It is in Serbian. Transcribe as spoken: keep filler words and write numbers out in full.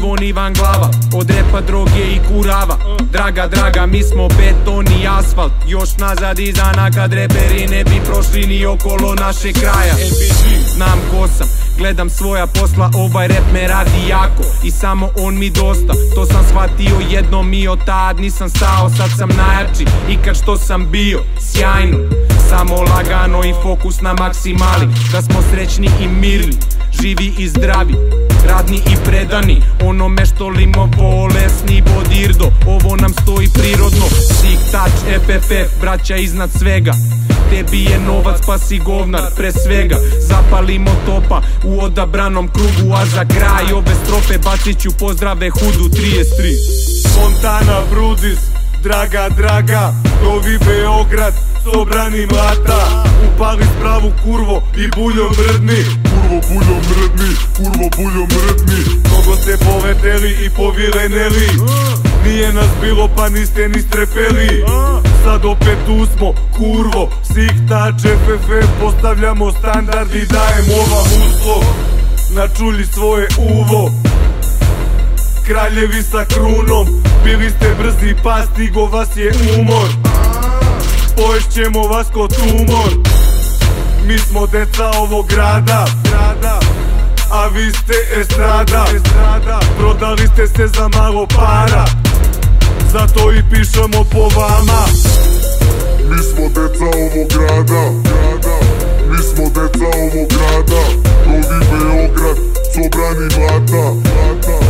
beton i van glava, od repa, droge i kurava. Draga, draga, mi smo beton i asfalt, još nazad izana kad reperi ne bi prošli ni okolo naše kraja. Znam ko sam, gledam svoja posla, ovaj rep me radi jako i samo on mi dosta. To sam shvatio jednom i od tad nisam stao, sad sam najjači ikad što sam bio. Sjajno, samo lagano i fokus na maksimali, da smo srećni i mirni, živi i zdravi, radni i predani onome što limo bolesni bodirdo. Ovo nam stoji prirodno, Sick Touch, F F F, braća iznad svega. Tebi je novac pa si govnar, pre svega zapalimo topa u odabranom krugu, a za kraj ove strofe bacit ću pozdrave Hudu trideset tri. Fontana, Brudis, draga, draga, novi Beograd, sobrani mlata. Upali spravu kurvo i buljo mrdni, kurvo buljo mrdni, kurvo buljo mrdni. Mnogo ste poleteli i povileneli, nije nas bilo pa niste ni strepeli. Sad opet tu smo, kurvo, Sick Touch, F F F, postavljamo standard i dajemo ovam uslov. Načulji svoje uvo, kraljevi sa krunom, bili ste brzi pa stigo vas je umor. Poješćemo vas ko tumor, mi smo deca ovog grada, a vi ste estrada. Prodali ste se za malo para, zato i pišemo po vama. Mi smo deca ovog grada, mi smo deca ovog grada, novi Beograd, sobrani mlata.